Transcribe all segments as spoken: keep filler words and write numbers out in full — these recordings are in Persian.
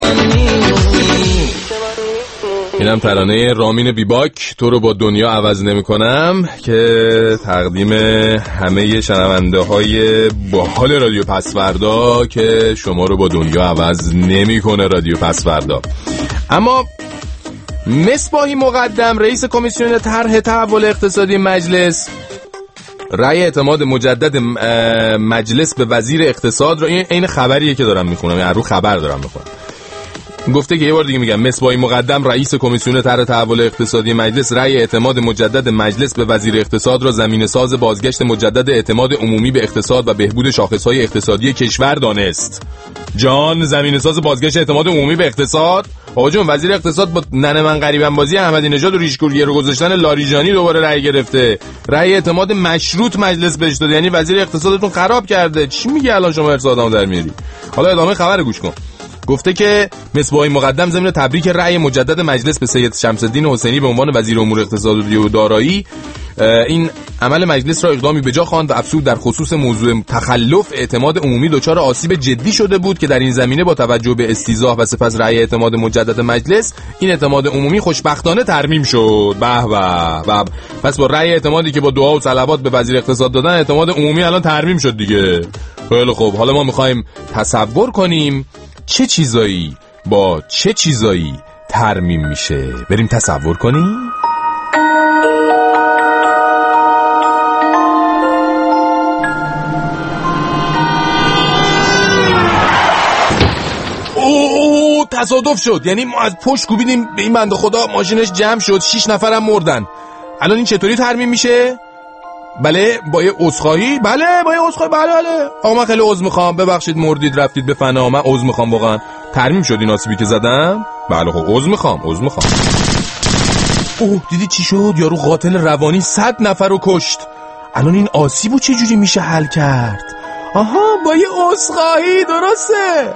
اینم ترانه رامین بیباک تو رو با دنیا عوض نمی کنم که تقدیم همه شنونده های باحال رادیو پسوردا که شما رو با دنیا عوض نمی کنه رادیو پسوردا. اما مصباحی مقدم رئیس کمیسیون طرح تحول اقتصادی مجلس رأی اعتماد مجدد مجلس به وزیر اقتصاد رو، این عین خبریه که دارم میخونم، یعنی رو خبر دارم میخونم، گفته که یه بار دیگه میگم مصباحی مقدم رئیس کمیسیون طرح تحول اقتصادی مجلس رأی اعتماد مجدد مجلس به وزیر اقتصاد را زمینه ساز بازگشت مجدد اعتماد عمومی به اقتصاد و بهبود شاخصهای اقتصادی کشور دانست. جان زمینه ساز بازگشت اعتماد عمومی به اقتصاد؟ آقا جون وزیر اقتصاد با ننه من غریبم بازی احمدی نژاد و ریشکوریه رو گذاشتن لاریجانی دوباره رأی گرفته. رأی اعتماد مشروط مجلس بهش داده، یعنی وزیر اقتصادتون خراب کرده. چی میگه الان شما ارسادامو در میاری؟ حالا ادامه خبر گوش کن. گفته که مصباحی مقدم ضمن تبریک رأی مجدد مجلس به سید شمس‌الدین حسینی به عنوان وزیر امور اقتصادی و دارایی این عمل مجلس را اقدامی به جا خواند و افزود در خصوص موضوع تخلف اعتماد عمومی دچار آسیب جدی شده بود که در این زمینه با توجه به استیضاح و سپس رأی اعتماد مجدد مجلس این اعتماد عمومی خوشبختانه ترمیم شد. به به به. پس با رأی اعتمادی که با دعا و صلوات به وزیر اقتصاد دادن اعتماد عمومی الان ترمیم شد دیگه. خیلی خوب، حالا ما می‌خوایم تصور کنیم چه چیزایی با چه چیزایی ترمیم میشه. بریم تصور کنیم. اوه تصادف شد، یعنی ما از پشت کوبیدیم به این بنده خدا، ماشینش جمع شد، شش نفرم مردن. الان این چطوری ترمیم میشه؟ بله با یه عذرخواهی، بله با یه عذرخواهی، بله بله آقا من خیلی عذر میخوام، ببخشید مردید رفتید به فنا، من عذر میخوام واقعا. ترمیم شد این آسیبی که زدم؟ بله خب عذر میخوام عذر میخوام. اوه دیدی چی شد؟ یارو قاتل روانی صد نفر رو کشت. الان این آسیبو چه جوری میشه حل کرد؟ آها با یه عذرخواهی، درسته.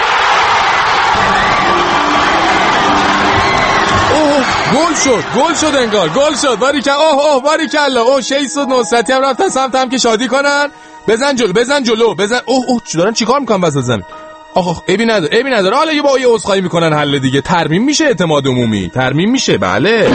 گل شد گل شد انگار گل شد. باریکلا. اوه اوه باریکلا. اوه شیسود نصرتی هم رفتن سمت هم که شادی کنن. بزن جلو بزن جلو بزن. اوه اوه چی دارن چیکار میکنن وسط زمین؟ آخ عیبی نداره عیبی نداره. حالا یه با یه عذرخواهی میکنن حل دیگه. ترمیم میشه اعتماد عمومی. ترمیم میشه. بله.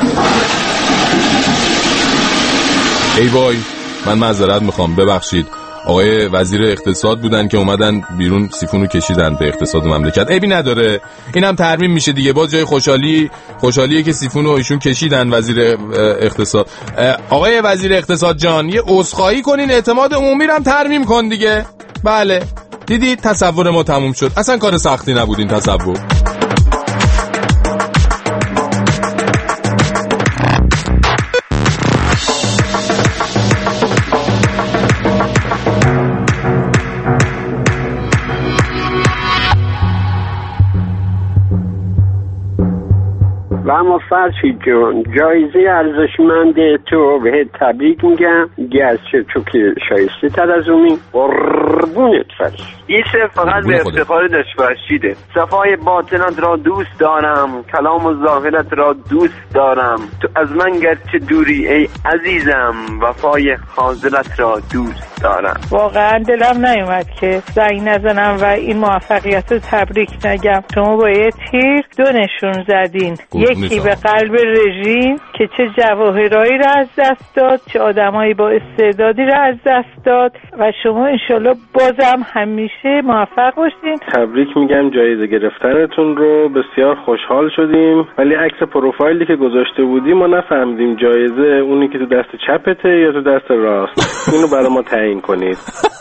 ای وای من معذرت میخوام، ببخشید. آقای وزیر اقتصاد بودن که اومدن بیرون سیفونو کشیدن به اقتصاد مملکت. عیبی نداره، اینم ترمیم میشه دیگه. باز جای خوشحالی خوشحالیه که سیفونو ایشون کشیدن وزیر اقتصاد. آقای وزیر اقتصاد جان یه عذرخواهی کنین، اعتماد عمومی رو هم ترمیم کن دیگه. بله دیدید تصور ما تموم شد. اصلا کار سختی نبود این تصور. و اما فرشید جون جایزه ارزشمند تو به تبریک میگم. گرچه تو که شایسته تر از اونی. قربونت فرشید. این شعر فقط به افتخار دشفرشیده. صفای باطنت را دوست دارم، کلام و ظاهرت را دوست دارم. تو از من گرچه دوری ای عزیزم، وفای حاضرت را دوست دارم. واقعا دلم نیومد که زنگ نزنم و این موفقیت رو تبریک نگم. شما با یه تیر دو نشون زدین، یکی به قلب رژیم که چه جواهرایی را از دست داد، چه آدمایی با استعدادی را از دست داد و شما انشالله بازم همیشه موفق باشین. تبریک میگم جایزه گرفتنتون رو، بسیار خوشحال شدیم. ولی عکس پروفایلی که گذاشته بودیم ما نفهمیدیم جایزه اونی که تو دست چپته یا تو دست راست. اینو برای ما تعیین کنید.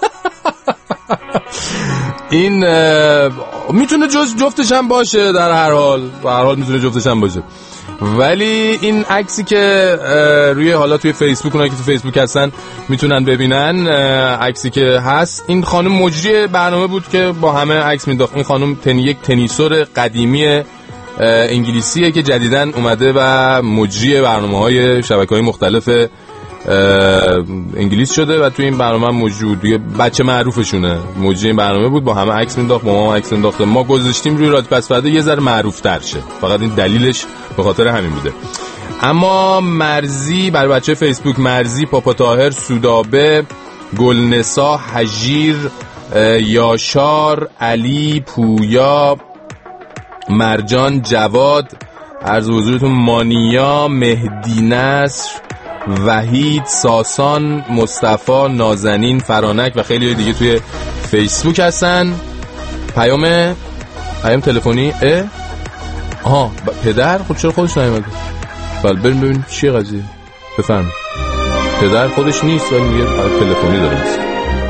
این میتونه جز جفتش هم باشه، در هر حال به هر حال میتونه جفتش هم باشه. ولی این عکسی که روی حالا توی فیسبوک، اونایی که تو فیسبوک هستن میتونن ببینن، عکسی که هست این خانم مجری برنامه بود که با همه عکس مینداخت. این خانم تنی یک تنیسور قدیمی انگلیسیه که جدیدن اومده و مجری برنامه‌های شبکه‌های مختلف انگلیس شده و توی این برنامه هم موجود دیگه. بچه معروفشونه، مجری این برنامه بود، با همه عکس مینداخت، با ما عکس مینداخت. ما گذاشتیم روی رادیو پسوردا یه ذره معروف‌تر شه، فقط این دلیلش به خاطر همین بوده. اما مرزی برای بچه فیسبوک، مرزی، پاپا طاهر، سودابه، گلنسا، حجیر، یاشار، علی، پویا، مرجان، جواد، عرض حضورتون مانیا، مهدی نصر، وحید، ساسان، مصطفی، نازنین، فرانک و خیلی دیگه توی فیسبوک هستن. پیام پیام تلفنی اه آها پدر خود چرا خودش نیومده؟ بله بریم ببینیم چیه قضیه. بفهم. پدر خودش نیست ولی میگه پیام تلفنی داره نیست.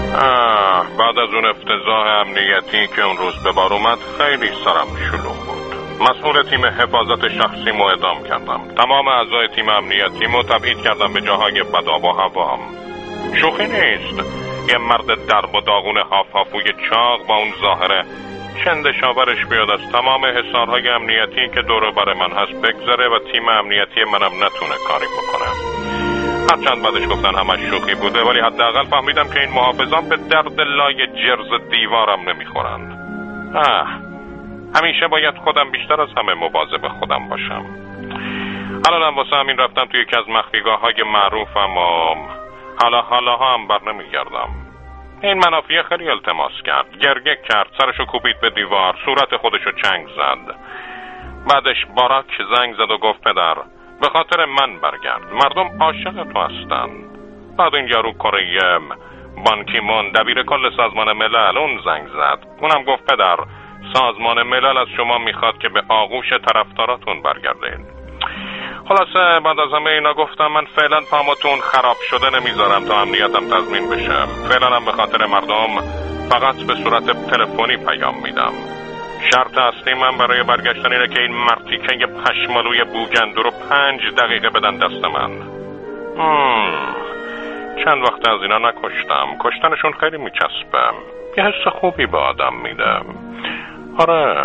بعد از اون افتضاح امنیتی که اون روز به بار اومد خیلی سرم شلوغ بود. مسئول تیم حفاظت شخصی مو اعدام کردم. تمام اعضای تیم امنیتی مو تبعید کردم به جاهای بد آب و هوام. شوخی نیست یه مرد درب و داغون هاف هافوی چاق با اون ظاهره چند شاورش بیاد از تمام حصارهای امنیتی که دور بر من هست بگذره و تیم امنیتی منم نتونه کاری بکنه. هرچند بعدش گفتن همش شوخی بوده ولی حداقل فهمیدم که این محافظان به درد لای جرز دیوارم نمیخورند. آه همیشه باید خودم بیشتر از همه مواظب خودم باشم. الانم واسه همین رفتم توی یکی از مخفیگاه های معروفم و حالا حالا ها هم بر نمیگردم. این منافیه خیلی التماس کرد، گرگه کرد، سرشو کوبید به دیوار، صورت خودشو چنگ زد. بعدش باراک زنگ زد و گفت پدر به خاطر من برگرد، مردم عاشق تو هستن. بعد این یارو کره بان کی مون دبیر کل سازمان ملل اون زنگ زد، اونم گفت پدر سازمان ملل از شما میخواد که به آغوش طرفداراتون برگردین. خلاصه بعد از همه اینا گفتم من فعلا پاماتون خراب شده نمیذارم تا امنیتم تضمین بشه. فعلا هم به خاطر مردم فقط به صورت تلفنی پیام میدم. شرط اصلی من برای برگشتن اینه که این مرتیکه پشمالوی بوگندو رو پنج دقیقه بدن دست من. مم. چند وقت از اینا نکشتم، کشتنشون خیلی میچسبه، یه حس خوبی به آدم میده. آره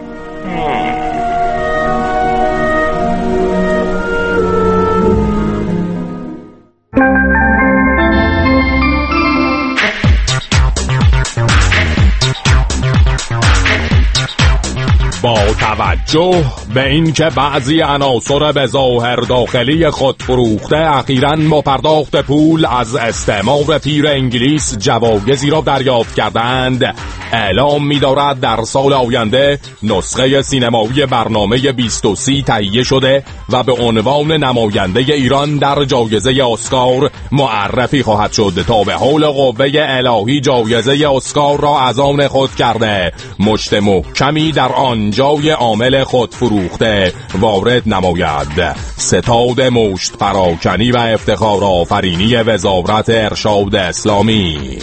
مم. با توجه به این که بعضی عناصر به ظاهر داخلی خود فروخته اخیراً با پرداخت پول از استعمار پیر انگلیس جوایزی را دریافت کردند، اعلام می‌دارد در سال آینده نسخه سینمایی برنامه بیست و سه تهیه شده و به عنوان نماینده ایران در جایزه اسکار معرفی خواهد شد. تا به حول قوه الهی جایزه اسکار را از آن خود کرده، مشت محکمی در آن جای عامل خود فروخته وارد نماید. ستاد مشت پراکنی و افتخار آفرینی وزارت ارشاد اسلامی.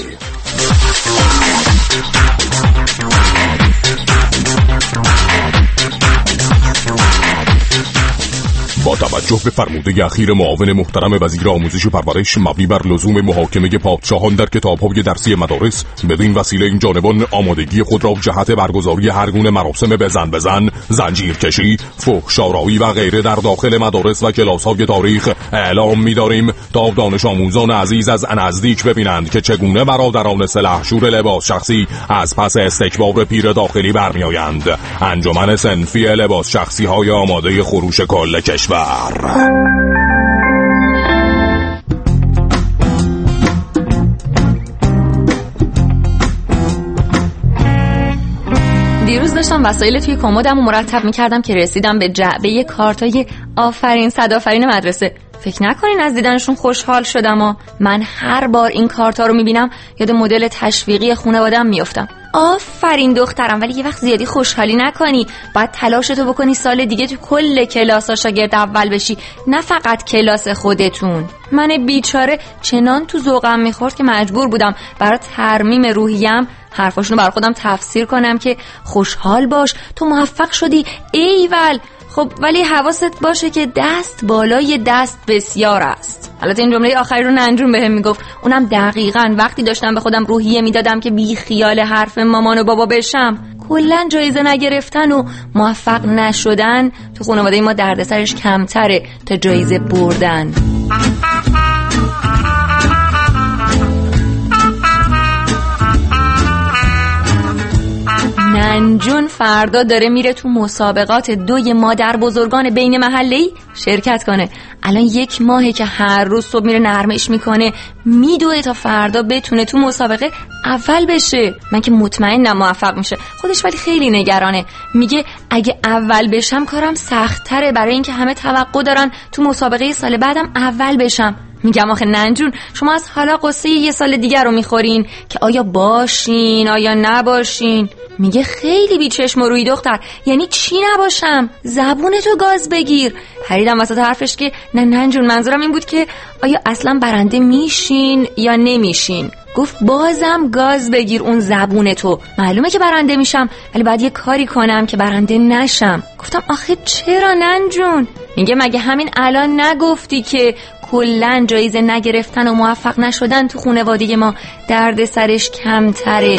با توجه به فرموده اخیر معاون محترم وزیر آموزش و پرورش مبنی بر لزوم محاکمه پادشاهان در کتاب‌های درسی مدارس، بدین وسیله این جانبان آمادگی خود را جهت برگزاری هر گونه مراسم بزن بزن، زنجیرکشی، فحش‌آرایی و غیره در داخل مدارس و کلاس‌های تاریخ اعلام می‌داریم تا دانش آموزان عزیز از نزدیک ببینند که چگونه برادران سلحشور لباس شخصی از پس استکبار پیر داخلی برمی‌آیند. انجمن صنفی لباس شخصی‌های آماده خروش کل کشور. دیروز داشتم وسایل توی کمدم رو مرتب می‌کردم که رسیدم به جعبه کارتای آفرین صد آفرین مدرسه. فکر نکنین از دیدنشون خوشحال شدم و من هر بار این کارتا رو میبینم یاد مدل تشویقی خانواده‌ام میافتم. آفرین دخترم، ولی یه وقت زیادی خوشحالی نکنی، باید تلاشتو بکنی سال دیگه تو کل کلاس‌ها شاگرد اول بشی، نه فقط کلاس خودتون. من بیچاره چنان تو ذوقم میخورد که مجبور بودم برای ترمیم روحیم حرفاشونو برای خودم تفسیر کنم که خوشحال باش تو موفق شدی، ایول. خب ولی حواست باشه که دست بالای دست بسیار است. البته این جمله آخری رو ننجون بهم میگفت، اونم دقیقاً وقتی داشتم به خودم روحیه میدادم که بی خیال حرف مامان و بابا بشم. کلاً جایزه نگرفتن و موفق نشدن تو خانواده ما دردسرش کمتره تا جایزه بردن. ننجون فردا داره میره تو مسابقات دوی مادر بزرگان بین محله‌ای شرکت کنه. الان یک ماهه که هر روز صبح میره نرمش میکنه، میدوه تا فردا بتونه تو مسابقه اول بشه. من که مطمئنم موفق میشه، خودش ولی خیلی نگرانه. میگه اگه اول بشم کارم سخت‌تره، برای اینکه همه توقع دارن تو مسابقه سال بعدم اول بشم. میگم آخه ننجون شما از حالا قصه یه سال دیگر رو میخورین که آیا باشین آیا نباشین. میگه خیلی بیچشم و روی دختر، یعنی چی نباشم؟ زبونتو گاز بگیر. پریدم وسط حرفش که نه ننجون منظورم این بود که آیا اصلا برنده میشین یا نمیشین. گفت بازم گاز بگیر اون زبونتو، معلومه که برنده میشم ولی باید یه کاری کنم که برنده نشم. گفتم آخه چرا ننجون؟ میگه مگه همین الان نگفتی که کلن جایزه نگرفتن و موفق نشدن تو خانواده ما درد سرش کمتره.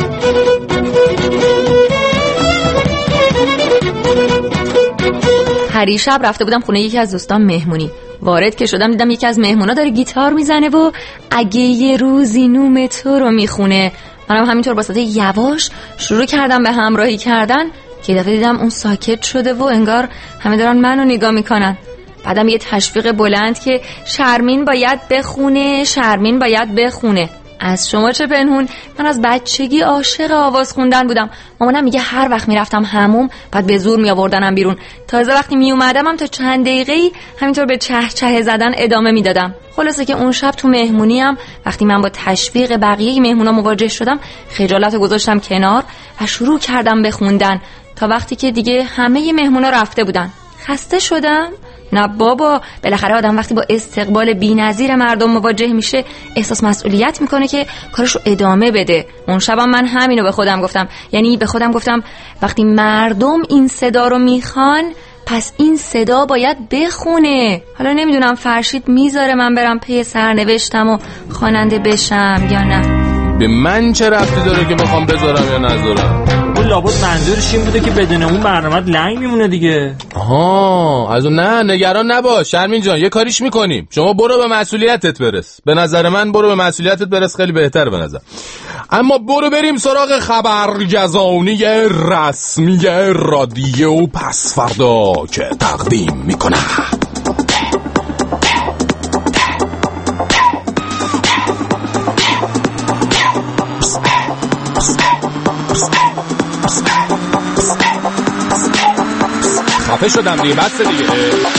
هر شب رفته بودم خونه یکی از دوستان مهمونی. وارد که شدم دیدم یکی از مهمونا داره گیتار میزنه و اگه یه روزی نوم تو رو میخونه. منم همینطور با صدای یواش شروع کردم به همراهی کردن که دفعه دیدم اون ساکت شده و انگار همه دارن منو نگاه میکنن. بعدم یه تشویق بلند که شرمین باید بخونه، شرمین باید بخونه. از شما چه پنهون؟ من از بچگی عاشق آواز خوندن بودم. مامانم میگه هر وقت میرفتم حموم بعد به زور میآوردنم بیرون. تازه وقتی میومدمم تا چند دقیقه‌ای همینطور به چه چه زدن ادامه میدادم. خلاصه که اون شب تو مهمونیام وقتی من با تشویق بقیه مهمونا مواجه شدم، خجالت گذاشتم کنار و شروع کردم به خوندن تا وقتی که دیگه همه مهمونا رفته بودن. خسته شدم؟ نه بابا، بالاخره آدم وقتی با استقبال بی‌نظیر مردم مواجه میشه احساس مسئولیت میکنه که کارشو ادامه بده. اون شبم من همینو به خودم گفتم، یعنی به خودم گفتم وقتی مردم این صدا رو میخوان پس این صدا باید بخونه. حالا نمیدونم فرشید میذاره من برم پی سرنوشتم و خواننده بشم یا نه. به من چه ربطی داره که بخوام بذارم یا نذارم؟ اون لابد منظورش این بوده که بدون اون برنامه‌ت لنگ میمونه دیگه. آها، از اون نه نگران نباش شرمین جان، یه کاریش میکنیم. شما برو به مسئولیتت برس. به نظر من برو به مسئولیتت برس، خیلی بهتر به نظر. اما برو بریم سراغ خبرگزانی رسمی رادیو پس‌فردا که تقدیم میکنه. خفه شدم دیگه، بس دیگه.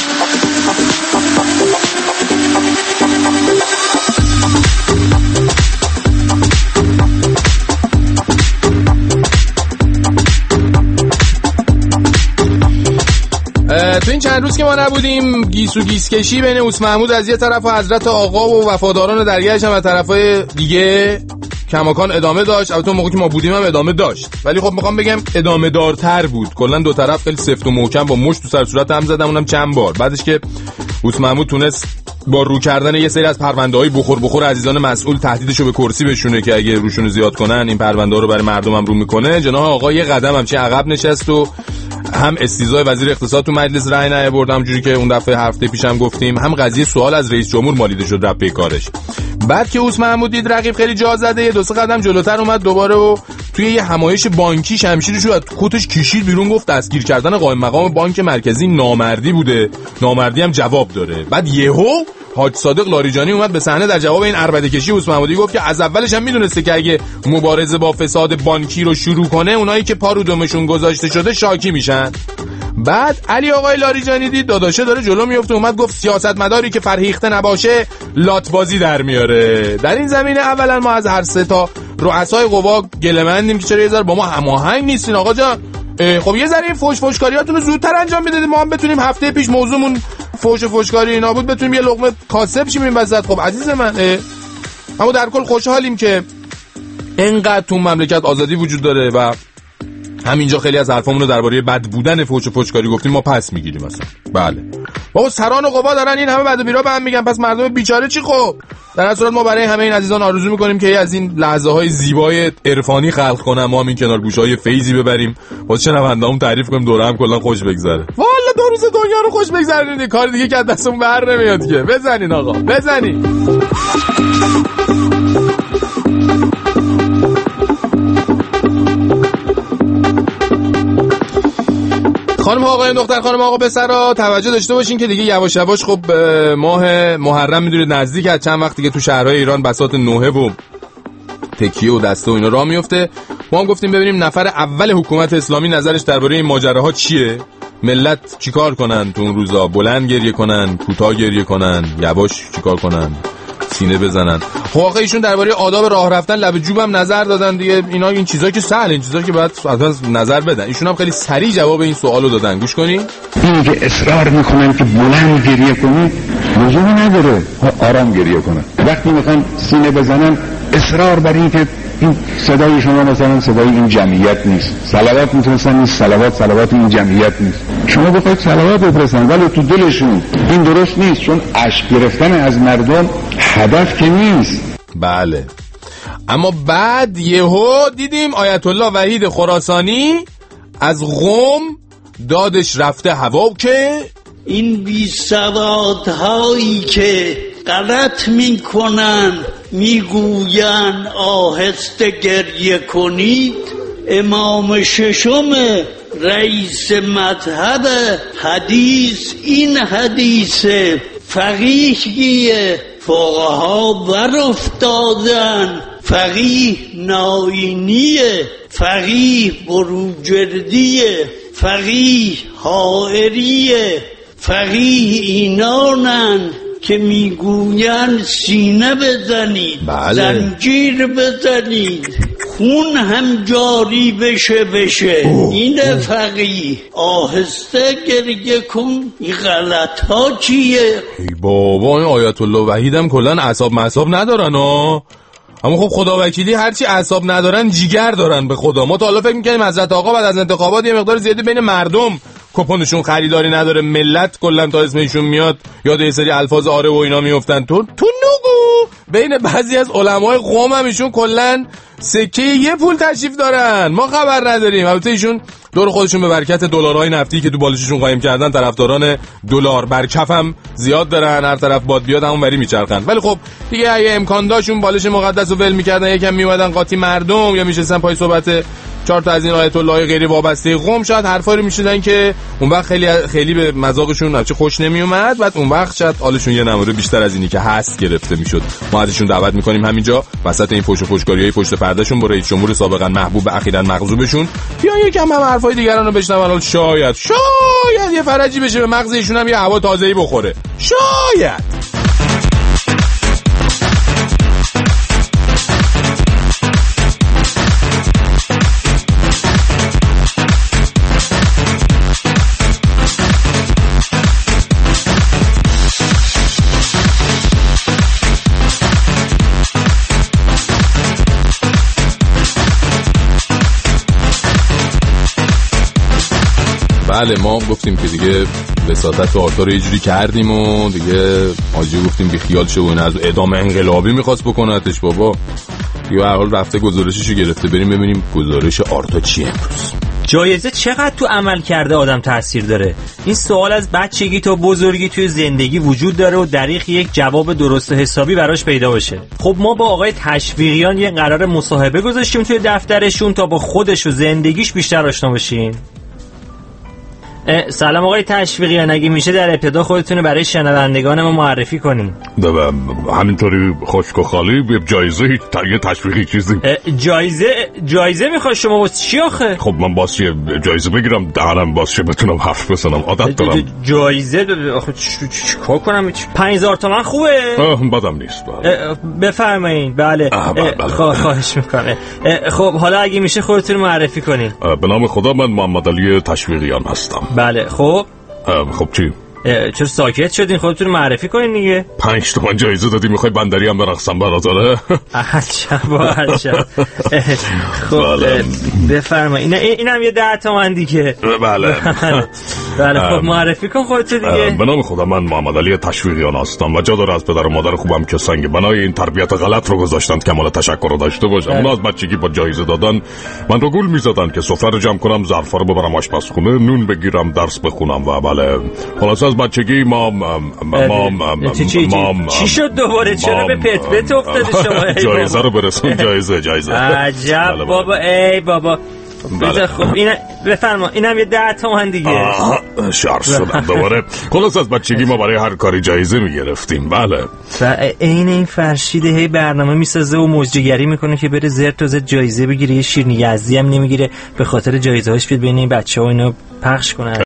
تو این چند روز که ما نبودیم گیس و گیس کشی بین اوس محمود از یه طرف و حضرت آقا و وفاداران درگاهش هم از طرفای دیگه کماکان ادامه داشت. البته اون موقع که ما بودیم هم ادامه داشت، ولی خب میخوام بگم ادامه دارتر بود. کلا دو طرف خیلی سفت و محکم با مشت تو سر صورت هم زدن، اونم چند بار. بعدش که اوس محمود تونست با رو کردن یه سری از پرونده‌های بخور بخور عزیزان مسئول تهدیدشو به کرسی بشونه که اگه روشونو زیاد کنن این پرونده رو برای مردم هم رو میکنه. جناح آقا یه قدم هم چه عقب نشست و هم استیضای وزیر اقتصاد تو مجلس رأی نیاورد، همونجوری که اون دفعه هفته پیشم گفتیم، هم قضیه سوال از رئیس جمهور مالیده شد رفت به کارش. بعد که اوس محمود دید رقیب خیلی جا زده، یه دو سه قدم جلوتر اومد دوباره و توی یه همایش بانکی شمشیرش رو از کتش کشید بیرون، گفت دستگیر کردن قائم مقام بانک مرکزی نامردی بوده، نامردی هم جواب داره. بعد یهو حاج صادق لاریجانی اومد به صحنه در جواب این عربده کشی اوس محمودی، گفت که از اولش هم میدونسته که اگه مبارزه با فساد بانکی رو شروع کنه اونایی که پا رو دمشون گذاشته شده شاکی میشن. بعد علی آقای لاریجانی دید داداشه داره جلو میفته، اومد گفت سیاستمداری که فرهیخته نباشه لاتبازی در میاره. در این زمینه اولا ما از هر سه تا رؤسای قوا گله‌مندیم که چرا یه ذره با ما هماهنگ نیستین آقا جان. خب یه ذره این فوش فوشکاریاتون رو زودتر انجام بدید، ما هم بتونیم هفته پیش موضوعمون فوش فوشکاری اینا بود بتونیم یه لقمه کاسب شیم این وسط. خب عزیز من، اما در کل خوشحالیم که اینقدر تو مملکت آزادی وجود داره و همینجا خیلی از حرفامون رو درباره بد بودن فوش و فوشکاری گفتیم، ما پس میگیریم مثلا. بله بابا سران و قوا دارن این همه بد و بیرا به هم میگن، پس مردم بیچاره چی؟ خب در اصل ما برای همه این عزیزان آرزو میکنیم که از این لحظه های زیبای عرفانی خلق کنن، ما هم این کنار گوشهای فیضی ببریم، واسه شنوندهامون تعریف کنیم، دوره هم کلا خوش بگذره. والا دو روز دنیا رو خوش بگذرونید، کار دیگه که از دستمون بر نمیاد که. بزنین آقا بزنین. خانم آقایان، دختر خانم آقا پسرا، توجه داشته باشین که دیگه یواش یواش خب ماه محرم میدونید نزدیک، از چند وقت دیگه تو شهرهای ایران بساط نوحه و تکیه و دسته و اینا راه میفته. ما هم گفتیم ببینیم نفر اول حکومت اسلامی نظرش درباره این ماجراها چیه، ملت چیکار کنن تو اون روزا، بلند گریه کنن، کوتاه گریه کنن، یواش چیکار کنن، سینه بزنن. خب آخه ایشون درباره آداب راه رفتن لب جوبم نظر دادن دیگه. اینا این چیزا که سهل، این چیزا که باید از نظر بدن. ایشون هم خیلی سریع جواب این سوالو دادن. گوش کنین. این که اصرار میکنن که بلند گریه کنید لزومی نداره، آرام گریه کنن. وقتی میخوان سینه بزنن اصرار بر این که این صدای شما مثلا صدای این جمعیت نیست، صلوات میتونستن این صلوات صلوات این جمعیت نیست. شما بخواید صلوات بفرستن ولی تو دلشون این درست نیست، چون اشک گرفتن از مردم هدف که نیست. بله، اما بعد یهو دیدیم آیت الله وحید خراسانی از قم دادش رفته هوا که این بی سوادهایی که غلط میکنن میگوین آهسته گریه کنید، امام ششم رئیس مذهب حدیث این حدیث فقیهیه، فقها بر افتادن، فقیه ناینیه، فقیه بروجردیه، فقیه حائریه، فقیه اینانن که میگوین سینه بزنید، بله. زنجیر بزنید، خون هم جاری بشه بشه اوه. این فقیه آهسته گریه کن. این غلط ها چیه؟ ای بابا، این آیت الله وحید هم کلن اعصاب معصاب ندارن ها. اما خب خدا وکیلی هرچی اعصاب ندارن جیگر دارن به خدا. ما تا حالا فکر می‌کنیم حضرت آقا بعد از انتخابات یه مقدار زیادی بین مردم کپونشون خریداری نداره، ملت کلا تا اسمشون میاد یاد یه سری الفاظ آره و اینا میافتن. تو تو نگو بین بعضی از علمای قم هم ایشون کلا سکه یه پول تشریف دارن، ما خبر نداریم. البته ایشون دور خودشون به برکت دلارهای نفتی که تو بالششون قایم کردن طرفداران دلار بر کف هم زیاد دارن، هر طرف باد بیاد همون وری میچرخن. ولی خب دیگه اگه امکان داشتون بالش مقدس رو ول میکردن، یکم میومدن قاطی مردم یا میشستن پای صحبت چهار تا از این آیت الله غیر وابسته قم، شاید حرفا رو میشدن که اون وقت خیلی خیلی به مذاقشون البته خوش نمیومد. بعد اون وقت شاید حالشون یه نمره بیشتر از اینی که هست گرفته میشد. ما ازشون دعوت میکنیم همینجا وسط این فوش و فوشکاریای پشت پردهشون با رئیس جمهور سابقا محبوب اخیراً مغضوبشون یا یکم هم حرفای دیگران رو بشنون، شاید شاید یه فرجی بشه به مغز ایشون هم یه هوا تازه‌ای بخوره. شاید بله، ما گفتیم که دیگه وساطت و آرتا رو یه جوری کردیم و دیگه آجی گفتیم بی خیال شو و این از ادامه انقلابی میخواست بکنتش بابا. دیگه هر حال رفته گزارششو گرفته، بریم ببینیم گزارش آرتا چیه امروز. جایزه چقدر تو عمل کرده آدم تاثیر داره؟ این سوال از بچگی تا بزرگی توی زندگی وجود داره و دریغ یک جواب درست حسابی براش پیدا بشه. خب ما با آقای تشویقیان یه قرار مصاحبه گذاشتیم توی دفترشون تا با خودش و زندگیش بیشتر آشنا بشین. سلام آقای تشویقیان، اگه میشه در ابتدا خودتون برای شنوندگان ما معرفی کنین. همینطوری خشک و خالی جایزه یه تشویقی چیزی. جایزه جایزه میخواد شما واسه چی آخه؟ خب من واسه یه جایزه بگیرم دهنم باشه بتونم حرف بزنم، عادت دارم. جایزه آخه چیکار کنم؟ پنج هزار تومان خوبه؟ بدم نیست. بفرمایید. بله خواهش میکنم. خب حالا اگه میشه خودتون معرفی کنین. به نام خدا، من محمد علی تشویقیان هستم. بله خب خب چی؟ چرا ساکت شدین؟ خودتون معرفی کنین دیگه. پنج تومن جایزه دادی، میخوای بندری هم برقصم براداره؟ عجب عجب. خب بفرمایید. اینم یه ده تومن دیگه. بله بله خب معرفی کن خودت دیگه. به نام خدا، من محمد علی تشویقیان هستم و جا داره از پدر و مادر خوبم که سنگ بنای این تربیت غلط رو گذاشتند که مال تشکر رو داشته باشم. اونا از بچگی با جایزه دادن من رو گول میزدن که سفره رو جمع کنم، ظرفا رو ببرم آشپزخونه، نون بگیرم، درس بخونم و بله خلاص از بچگی ما ما چی شد دوباره؟ چرا به پت پت افتاده شما؟ جایزه رو برسون. جایزه جایزه عجب بابا. ای بابا بله. خب این بفرما، اینم یه ده تومن دیگه. شرط شدم دوباره. خلاص از بچگی ما برای هر کاری جایزه میگرفتیم. بله. و این این فرشیده هی برنامه میسازه و موجگری میکنه که بره زرت و زرت جایزه بگیره. یه شیرینی یزدی هم نمیگیره به خاطر جایزه‌هاش بیاد بین این بچه‌ها اینو پخش کنه.